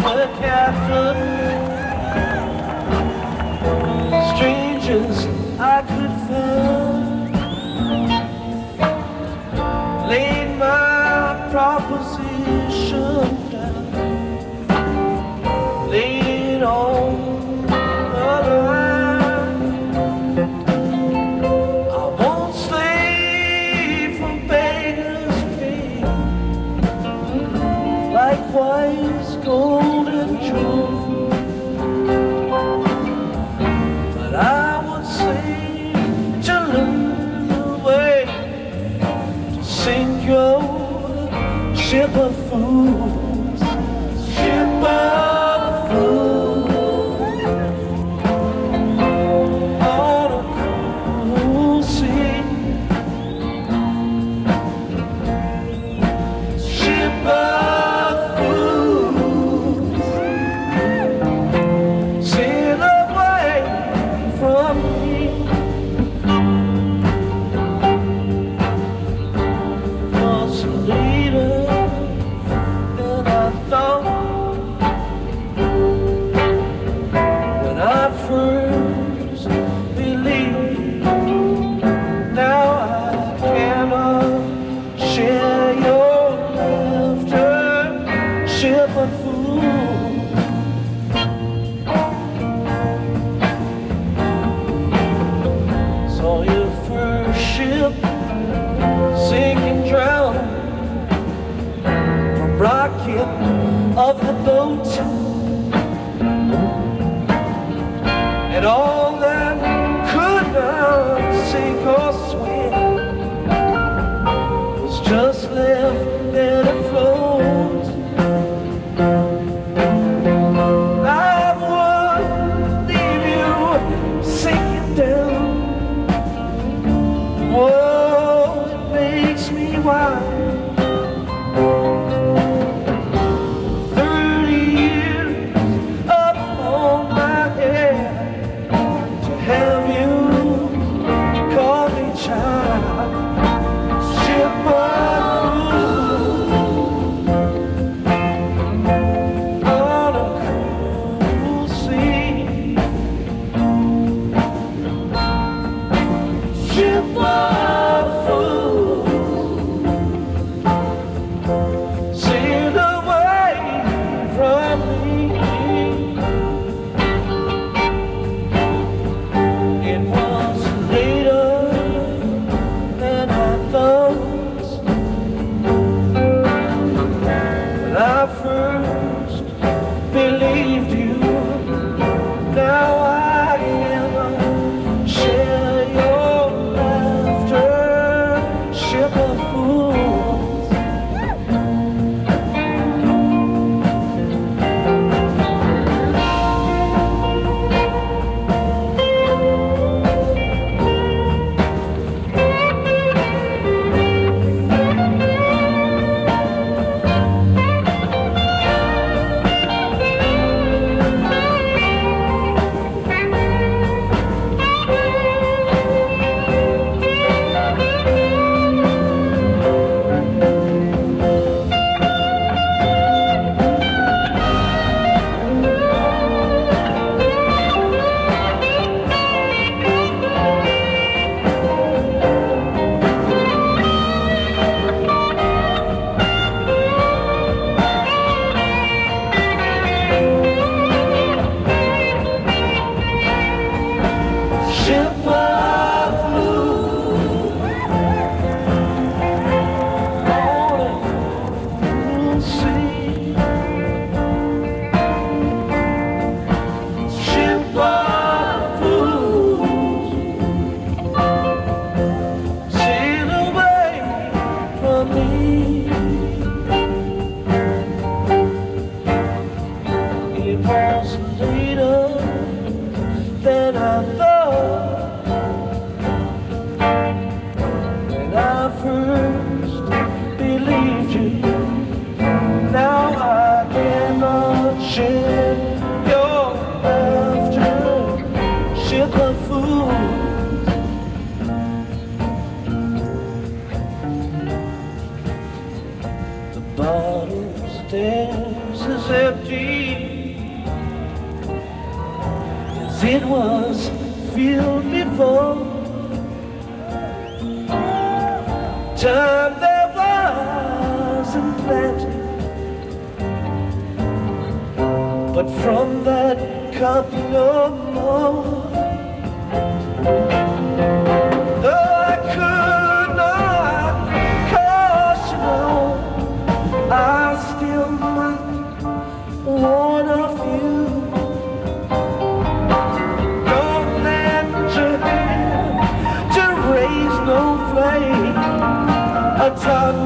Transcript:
the captain. Strangers I could find, laid my proposition down, laid it on the line. I won't slave from beggars' pay, likewise gold and jewel. But I would say to lose the way, to sink your ship of fools, ship of fools, on a cool sea, ship of fools, sail away from me. Was later than I thought, when I first believed. Now I cannot share your laughter, ship of fools. Saw your first ship sink and drown, from rocket of the boat, and all that could not sink or swim was just left there to float. I would leave you sinking down. Whoa, it makes me wild. 30 years up on my head to have you call me child. Ship of fools on a cool sea, ship of fools, sail away from me. It was later than I thought, when I first believed you. Now I cannot share your laughter, ship of fools. Ship of fools on a cool sea, ship of fools, sail away from me. It was later than I thought, when I first believed you. Now I cannot share your laughter, ship of fools. The bottle stairs is empty, it was filled before. Time there wasn't plenty, but from that cup no more. Though I could not cause you home, I still might warn of you. Don't lend your hand to raise no flame. A tongue